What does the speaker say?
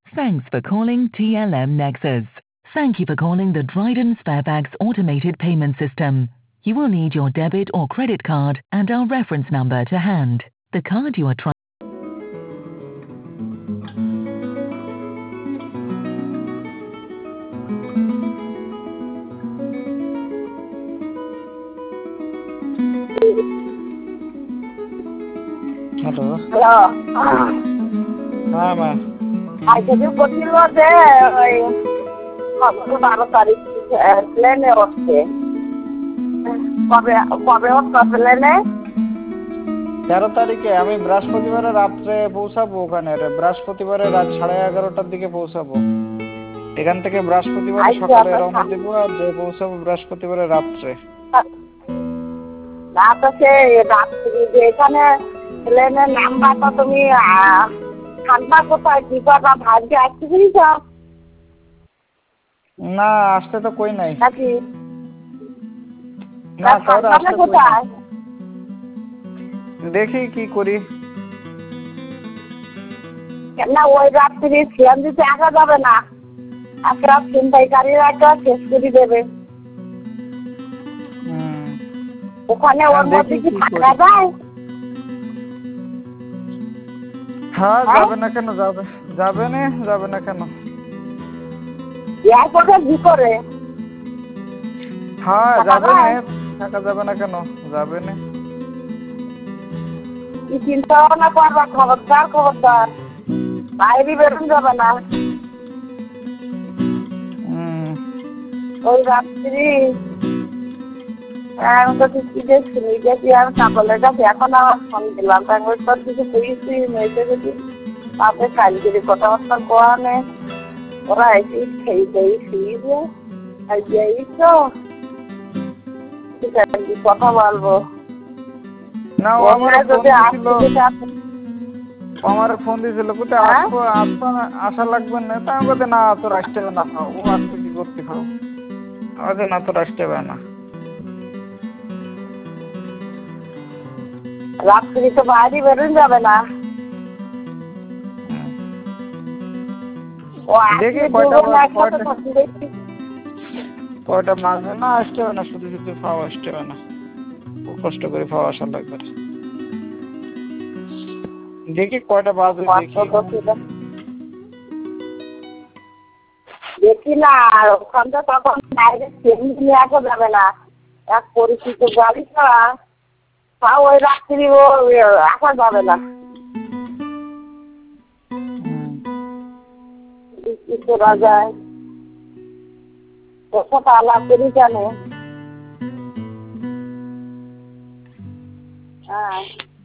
Thanks for calling TLM Nexus. Thank you for calling the Dryden Sparebags automated payment system. You will need your debit or credit card and our reference number to hand. The card you are trying. Hello. Hello. হ্যাঁ মা। আজকে যে বলছিল যে ওই 12 তারিখ প্লেনে উঠছে, কবে কবে উঠছে প্লেনে? 13 তারিখে আমি বৃহস্পতিবারে রাত্রে পৌঁছাবো ওখানে। বৃহস্পতিবারে রাত 11:30টার দিকে পৌঁছাবো। এখান থেকে বৃহস্পতিবারে সকালে রওনা দেব আর যে পৌঁছাবো বৃহস্পতিবারে রাত্রে। না তো সে রাত্রি যে এখানে প্লেনের নাম্বারটা তুমি থাকবা কোথায়, কি করবা, ভাগ্যে আসতে দিয়েছ না আসতে তো কই নাই। নাকি? না কাউরে আসতে কই নাই। কোথায় দেখি কি করি। না ওই রাত্রি সিএম দিতে আসা যাবে না, একটা ছিনতাইকারীরা একটা শেষ করে দেবে। ওখানে ওর মধ্যে কি থাকা যায়? হ্যাঁ যাবে না কেন, যাবে যাবে না, যাবে না কেন? এয়ারপোর্টে ভিতরে হ্যাঁ যাবে না, থাকা যাবে না কেন, যাবে না। কি চিন্তা ভাবনা করবা, খবরদার খবরদার বাইরে বেরোন যাবে না ওই রাত্রি। আমি তো কি দেখছি দেখি আমি সকলের কাছে এখন আমার ফোন দিলাম, তারপর তোর কিছু কইছি মেয়েছে যদি তাতে কালগিরি কথাবার্তা কোয়া নেই, ওরা এসে খেয়ে দেই শুয়ে এই তো ঠিক আছে কথা বলবো না। ও আমার ফোন দিয়েছিল কোথায় আসবো, আসবো না, আসা লাগবে না। তা আমি বলতে না তোর আসতে হবে না, ও আসতে কি করতে খাও, আমাদের না তোর আসতে হবে না। রাত্রি তো বাইরে বেরোন যাবে না। দেখি কয়টা মাঝে না আসতে হবে না, শুধু শুধু খাওয়া আসতে হবে না, খুব কষ্ট করে খাওয়া আসা লাগবে। দেখি কয়টা বাজে দেখি না। ওখানটা তখন বাইরে নিয়ে আসা যাবে না, এক পরিচিত গাড়ি ছাড়া তাও ওই রাত্রি ও আসা যাবে না। কি করা যায়, কথাটা আলাপ করি কেন? হ্যাঁ